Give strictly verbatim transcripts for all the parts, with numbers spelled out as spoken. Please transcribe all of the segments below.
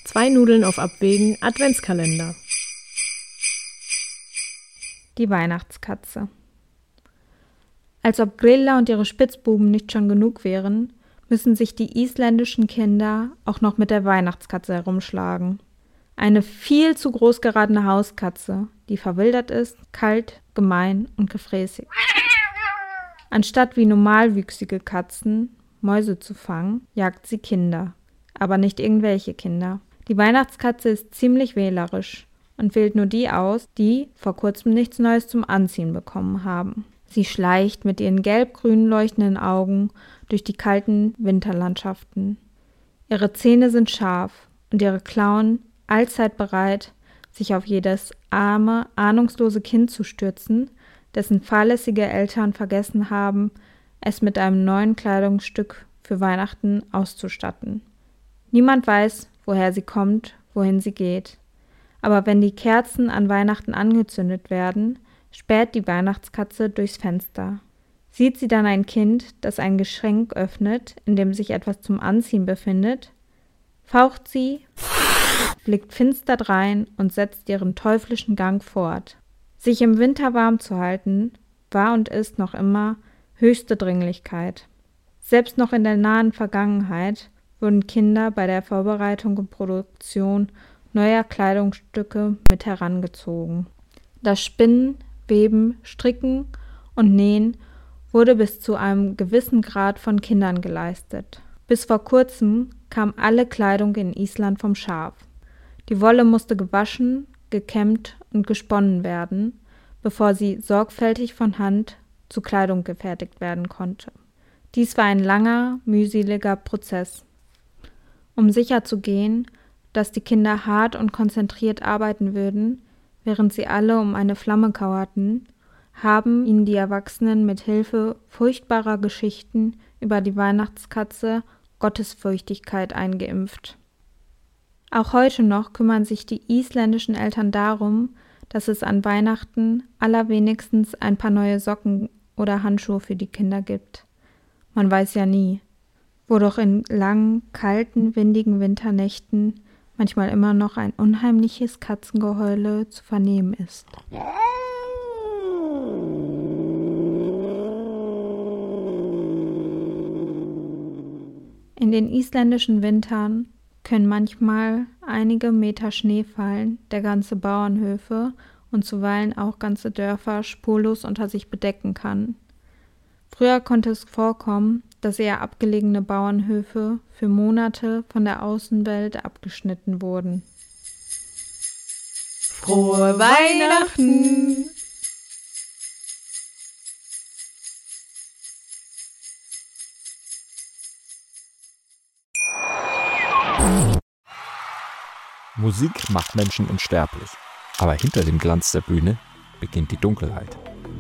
Zwei Nudeln auf Abwägen Adventskalender. Die Weihnachtskatze. Als ob Grilla und ihre Spitzbuben nicht schon genug wären, müssen sich die isländischen Kinder auch noch mit der Weihnachtskatze herumschlagen. Eine viel zu groß geratene Hauskatze, die verwildert ist, kalt, gemein und gefräßig. Anstatt wie normalwüchsige Katzen Mäuse zu fangen, jagt sie Kinder. Aber nicht irgendwelche Kinder. Die Weihnachtskatze ist ziemlich wählerisch und wählt nur die aus, die vor kurzem nichts Neues zum Anziehen bekommen haben. Sie schleicht mit ihren gelb-grün leuchtenden Augen durch die kalten Winterlandschaften. Ihre Zähne sind scharf und ihre Klauen allzeit bereit, sich auf jedes arme, ahnungslose Kind zu stürzen, dessen fahrlässige Eltern vergessen haben, es mit einem neuen Kleidungsstück für Weihnachten auszustatten. Niemand weiß, woher sie kommt, wohin sie geht. Aber wenn die Kerzen an Weihnachten angezündet werden, späht die Weihnachtskatze durchs Fenster. Sieht sie dann ein Kind, das ein Geschenk öffnet, in dem sich etwas zum Anziehen befindet, faucht sie, blickt finster drein und setzt ihren teuflischen Gang fort. Sich im Winter warm zu halten, war und ist noch immer höchste Dringlichkeit. Selbst noch in der nahen Vergangenheit wurden Kinder bei der Vorbereitung und Produktion neuer Kleidungsstücke mit herangezogen. Das Spinnen, Weben, Stricken und Nähen wurde bis zu einem gewissen Grad von Kindern geleistet. Bis vor kurzem kam alle Kleidung in Island vom Schaf. Die Wolle musste gewaschen, gekämmt und gesponnen werden, bevor sie sorgfältig von Hand zu Kleidung gefertigt werden konnte. Dies war ein langer, mühseliger Prozess. Um sicherzugehen, dass die Kinder hart und konzentriert arbeiten würden, während sie alle um eine Flamme kauerten, haben ihnen die Erwachsenen mit Hilfe furchtbarer Geschichten über die Weihnachtskatze Gottesfürchtigkeit eingeimpft. Auch heute noch kümmern sich die isländischen Eltern darum, dass es an Weihnachten allerwenigstens ein paar neue Socken oder Handschuhe für die Kinder gibt. Man weiß ja nie, wo doch in langen, kalten, windigen Winternächten manchmal immer noch ein unheimliches Katzengeheule zu vernehmen ist. In den isländischen Wintern können manchmal einige Meter Schnee fallen, der ganze Bauernhöfe und zuweilen auch ganze Dörfer spurlos unter sich bedecken kann. Früher konnte es vorkommen, dass eher abgelegene Bauernhöfe für Monate von der Außenwelt abgeschnitten wurden. Frohe Weihnachten! Musik macht Menschen unsterblich, aber hinter dem Glanz der Bühne beginnt die Dunkelheit.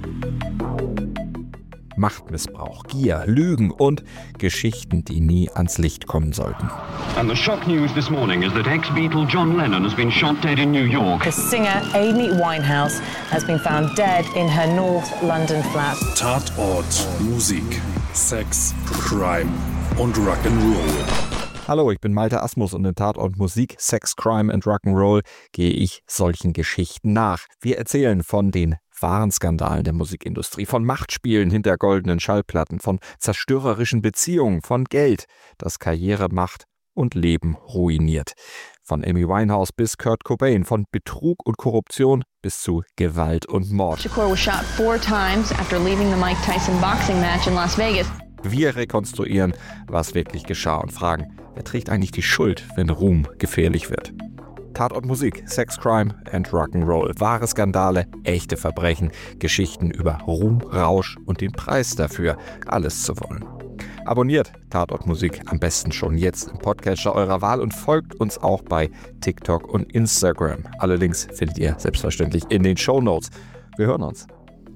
Machtmissbrauch, Gier, Lügen und Geschichten, die nie ans Licht kommen sollten. And the shock news this morning is that ex-Beatle John Lennon has been shot dead in New York. The singer Amy Winehouse has been found dead in her North London flat. Tatort, Musik, Sex, Crime und Rock'n'Roll. Hallo, ich bin Malte Asmus und in Tatort Musik, Sex, Crime and Rock'n'Roll gehe ich solchen Geschichten nach. Wir erzählen von den wahren Skandalen der Musikindustrie, von Machtspielen hinter goldenen Schallplatten, von zerstörerischen Beziehungen, von Geld, das Karriere macht und Leben ruiniert. Von Amy Winehouse bis Kurt Cobain, von Betrug und Korruption bis zu Gewalt und Mord. Shakur was shot four times after leaving the Mike Tyson boxing match in Las Vegas. Wir rekonstruieren, was wirklich geschah und fragen, wer trägt eigentlich die Schuld, wenn Ruhm gefährlich wird? Tatort Musik, Sex, Crime and Rock'n'Roll. Wahre Skandale, echte Verbrechen, Geschichten über Ruhm, Rausch und den Preis dafür, alles zu wollen. Abonniert Tatort Musik am besten schon jetzt im Podcatcher eurer Wahl und folgt uns auch bei TikTok und Instagram. Alle Links findet ihr selbstverständlich in den Shownotes. Wir hören uns.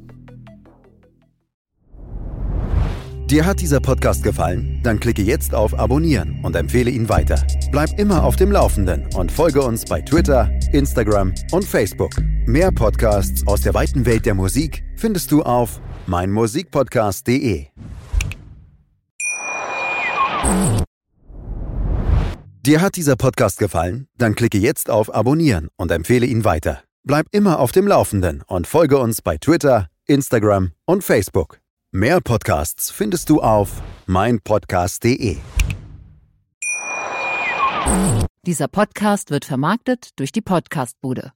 Dir hat dieser Podcast gefallen? Dann klicke jetzt auf Abonnieren und empfehle ihn weiter. Bleib immer auf dem Laufenden und folge uns bei Twitter, Instagram und Facebook. Mehr Podcasts aus der weiten Welt der Musik findest du auf meinmusikpodcast punkt de. Dir hat dieser Podcast gefallen? Dann klicke jetzt auf Abonnieren und empfehle ihn weiter. Bleib immer auf dem Laufenden und folge uns bei Twitter, Instagram und Facebook. Mehr Podcasts findest du auf meinpodcast punkt de. Dieser Podcast wird vermarktet durch die Podcastbude.